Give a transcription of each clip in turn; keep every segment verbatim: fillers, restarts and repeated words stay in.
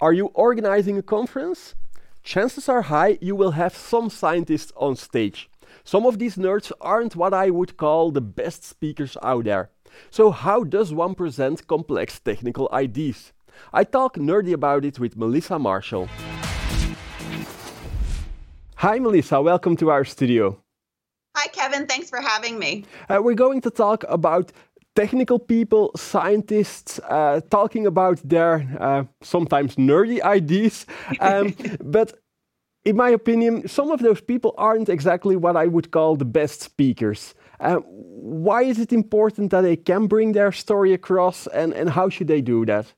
Are you organizing a conference? Chances are high you will have some scientists on stage. Some of these nerds aren't what I would call the best speakers out there. So how does one present complex technical ideas? I talk nerdy about it with Melissa Marshall. Hi Melissa, welcome to our studio. Hi Kevin, thanks for having me. Uh, we're going to talk about technical people, scientists, uh, talking about their uh, sometimes nerdy ideas. Um, but in my opinion, some of those people aren't exactly what I would call the best speakers. Uh, why is it important that they can bring their story across, and, and how should they do that?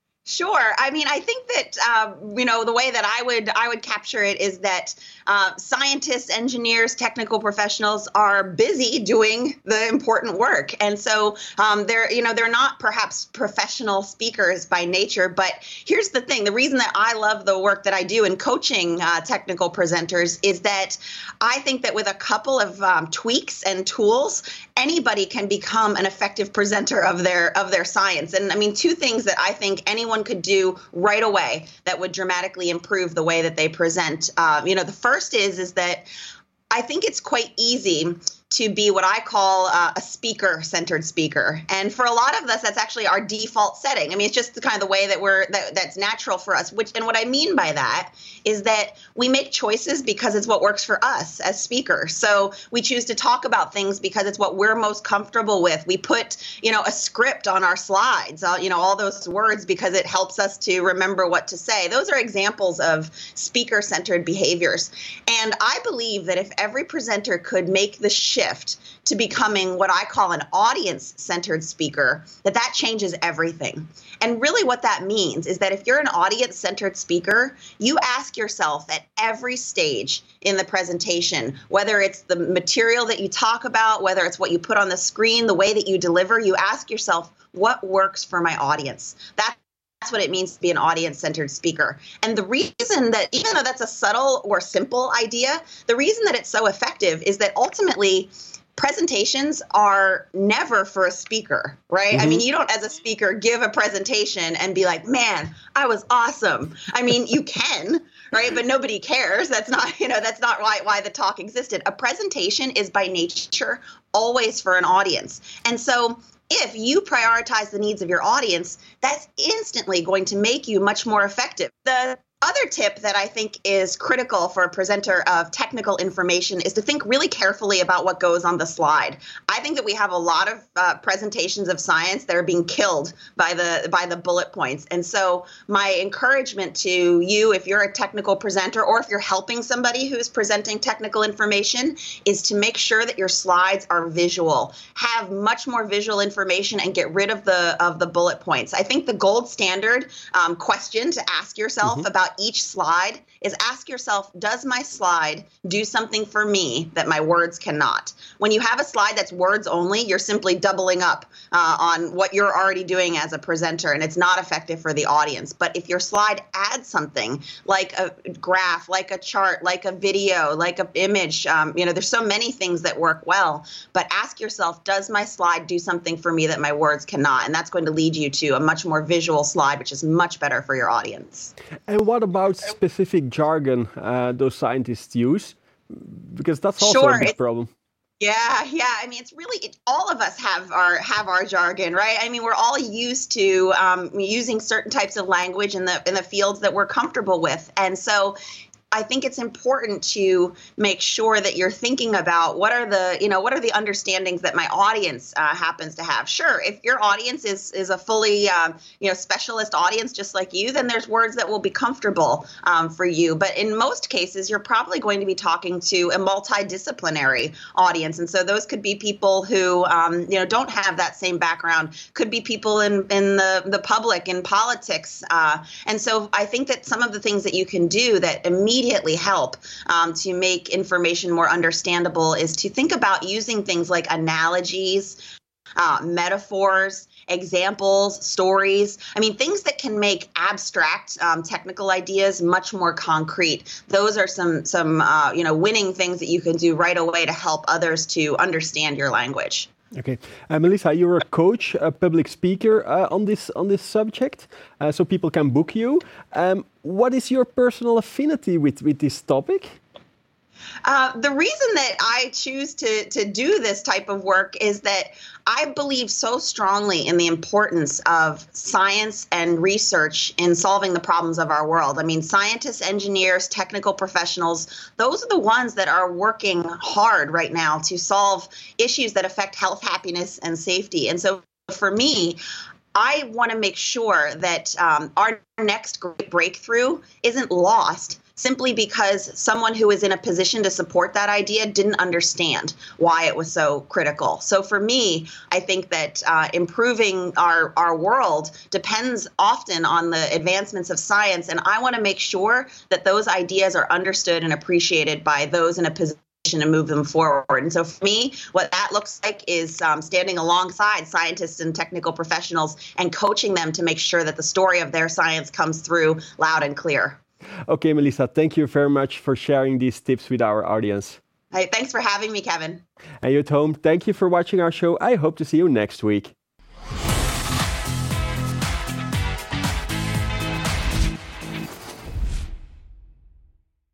Sure. I mean, I think that, uh, you know, the way that I would I would capture it is that uh, scientists, engineers, technical professionals are busy doing the important work. And so um, they're, you know, they're not perhaps professional speakers by nature. But here's the thing. The reason that I love the work that I do in coaching uh, technical presenters is that I think that with a couple of um, tweaks and tools, anybody can become an effective presenter of their of their science. And I mean, two things that I think anyone could do right away that would dramatically improve the way that they present. Uh, you know, the first is is that I think it's quite easy to be what I call uh, a speaker-centered speaker. And for a lot of us, that's actually our default setting. I mean, it's just the kind of the way that we're that, that's natural for us. Which and what I mean by that is that we make choices because it's what works for us as speakers. So we choose to talk about things because it's what we're most comfortable with. We put, you know, a script on our slides, uh, you know, all those words because it helps us to remember what to say. Those are examples of speaker-centered behaviors. And I believe that if every presenter could make the shift to becoming what I call an audience-centered speaker, that that changes everything. And really what that means is that if you're an audience-centered speaker, you ask yourself at every stage in the presentation, whether it's the material that you talk about, whether it's what you put on the screen, the way that you deliver, you ask yourself, what works for my audience? That's That's what it means to be an audience-centered speaker. And the reason that, even though that's a subtle or simple idea, the reason that it's so effective is that ultimately presentations are never for a speaker, right? Mm-hmm. I mean, you don't, as a speaker, give a presentation and be like, man, I was awesome. I mean, you can, right? But nobody cares. That's not, you know, that's not why, why the talk existed. A presentation is by nature always for an audience. And so if you prioritize the needs of your audience, that's instantly going to make you much more effective. The other tip that I think is critical for a presenter of technical information is to think really carefully about what goes on the slide. I think that we have a lot of uh, presentations of science that are being killed by the by the bullet points. And so my encouragement to you, if you're a technical presenter or if you're helping somebody who's presenting technical information, is to make sure that your slides are visual. Have much more visual information and get rid of the of the bullet points. I think the gold standard um, question to ask yourself mm-hmm. about each slide is ask yourself, does my slide do something for me that my words cannot? When you have a slide that's words only, you're simply doubling up uh, on what you're already doing as a presenter, and it's not effective for the audience. But if your slide adds something like a graph, like a chart, like a video, like an image, um, you know, there's so many things that work well. But ask yourself, does my slide do something for me that my words cannot? And that's going to lead you to a much more visual slide, which is much better for your audience. And what about specific jargon uh, those scientists use? Because that's also sure, a big problem. Yeah, yeah. I mean, it's really it, all of us have our have our jargon, right? I mean, we're all used to um, using certain types of language in the in the fields that we're comfortable with, and so I think it's important to make sure that you're thinking about what are the, you know, what are the understandings that my audience uh, happens to have. Sure, if your audience is is a fully, um, you know, specialist audience just like you, then there's words that will be comfortable um, for you. But in most cases, you're probably going to be talking to a multidisciplinary audience, and so those could be people who, um, you know, don't have that same background. Could be people in in the the public, in politics, uh, and so I think that some of the things that you can do that immediately immediately help um, to make information more understandable is to think about using things like analogies, uh, metaphors, examples, stories. I mean, things that can make abstract um, technical ideas much more concrete. Those are some, some uh, you know, winning things that you can do right away to help others to understand your language. Okay, uh, Melissa, you're a coach, a public speaker uh, on this on this subject, uh, so people can book you. Um, what is your personal affinity with with this topic? Uh, the reason that I choose to to do this type of work is that I believe so strongly in the importance of science and research in solving the problems of our world. I mean, scientists, engineers, technical professionals, those are the ones that are working hard right now to solve issues that affect health, happiness, and safety. And so for me, I want to make sure that um, our next great breakthrough isn't lost simply because someone who is in a position to support that idea didn't understand why it was so critical. So for me, I think that uh, improving our, our world depends often on the advancements of science, and I want to make sure that those ideas are understood and appreciated by those in a position to move them forward. And so for me, what that looks like is um, standing alongside scientists and technical professionals and coaching them to make sure that the story of their science comes through loud and clear. Okay, Melissa, thank you very much for sharing these tips with our audience. Hey, thanks for having me, Kevin. And you at home, thank you for watching our show. I hope to see you next week.